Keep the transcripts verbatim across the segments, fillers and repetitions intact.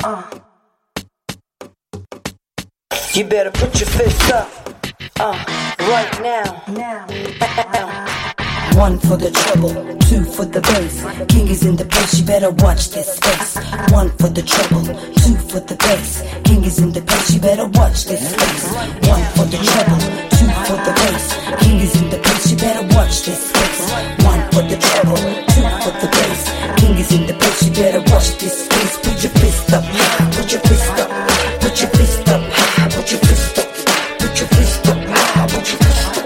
Uh. You better put your fists up, uh, right now. Now. One for the trouble, two for the bass. King is in the place, you better watch this space. One for the trouble, two for the bass. King is in the place, you better watch this space. One for the trouble, two for the bass. King is in the place, you better watch this space. One for the trouble, two for the bass. King is in the place, you better watch this space. Put your fist up, put your fist up, put your fist up, put your fist up, put your fist up, put your fist up.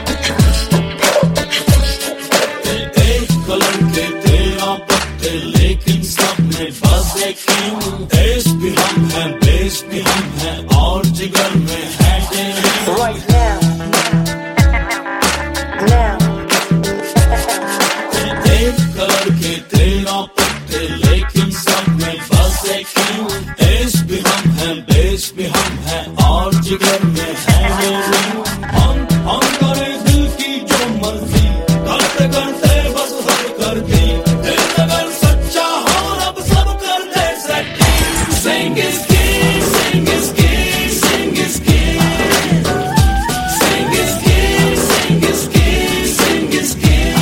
लेकिन सब में बस एक देश भी हम हैं, देश भी हम हैं और जिगर में है right now, now. एक कलर के तेरह पत्ते लेकिन सब में बस एक देश भी हम हैं, देश भी हम हैं और जिगर में है हम हम करे दिल की जो मर्जी करते करते बस हद कर दी Sing is king, sing is king, sing is king. Sing is king, sing is king, sing is king.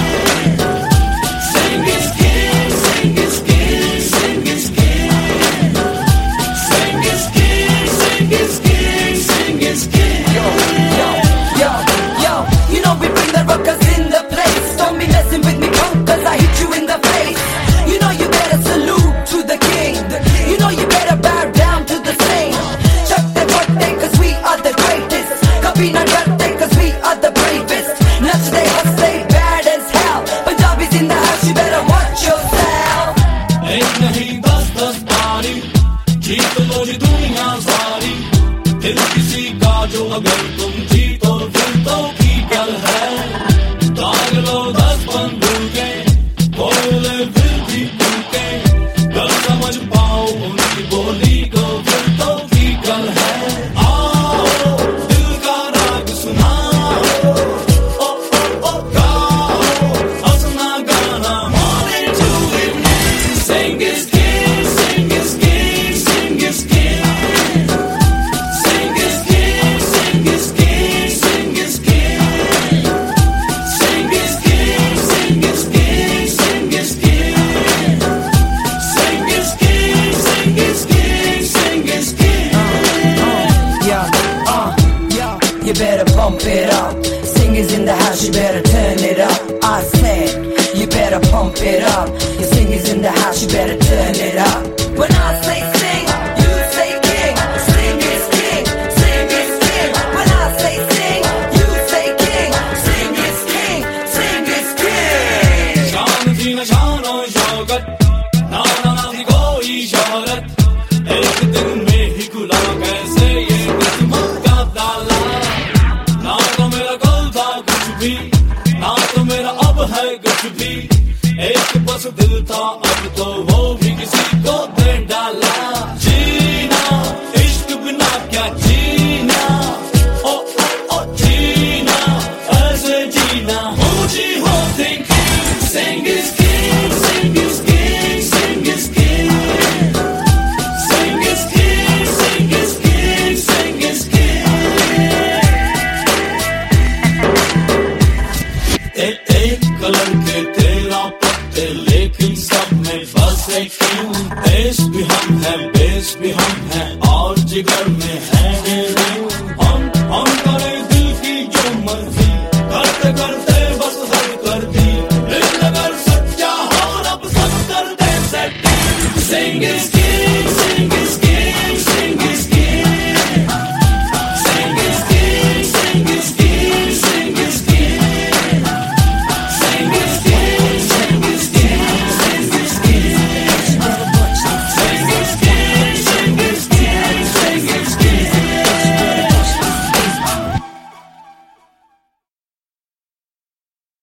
Sing is king, sing is king, sing is king. Sing is king, sing is king, sing is king. Yo, yo, yo, yo. You know we bring the rockers in the place. Don't be messing with me, punk, cause I hit you in the face. You know you better salute to the king. You know you better bow down to the same. Chuck the birthday cause we are the greatest. Kabhi na darte cause we are the bravest. Nachte haste bad as hell. Punjabi's in the house, you better watch yourself. एक नहीं दस दस बारी जीत लो जी दुनिया सारी. दिल किसी का जो अगर तुम जीतो फिर तो की गल है. दाग लो दस बंदूकें बोले फिर भी टूके. गल समझ पाओ उनकी बोली को फिर तो की गल है. आओ दिल का राग सुनाओ, ओ ओ ओ गाओ हंसना गाना morning to evening. Sing is king, sing is king, sing is king. Sing is king, sing is king, sing is king. Sing is king, sing is king, sing is king. Sing is king, sing is king, sing is king. Yeah, uh, yeah. You better bump it up. Singers in the house, you better turn it up. I said, you better pump it up. Your singers in the house, you better turn it up. When I say sing, you say king. Sing is king, sing is king. When I say sing, you say king. Sing is king, sing is king. शान थी न शान और शौकत, ना ना ना थी कोई शोहरत. एक दिन में ही खुला कैसे ये किस्मत का ताला. ना तो मेरा कल था कुछ भी, ना तो मेरा अब है कुछ भी. एक बस दिल था अब तो वो भी किसी को दे डाला. जीना इश्क बिना क्या जीना, ओ ओ ओ जीना ऐसे जीना. ऊंची हो thinking, sing is king, sing is king, sing is king. Sing is king, sing is king, sing is king. एक एक कलर के तेरह पत्ते लेकिन सब में बस एक king. देश भी हम हैं, देश भी हम हैं और जिगर में है हम हम करे दिल की जो मर्जी करते करते बस हद कर दी.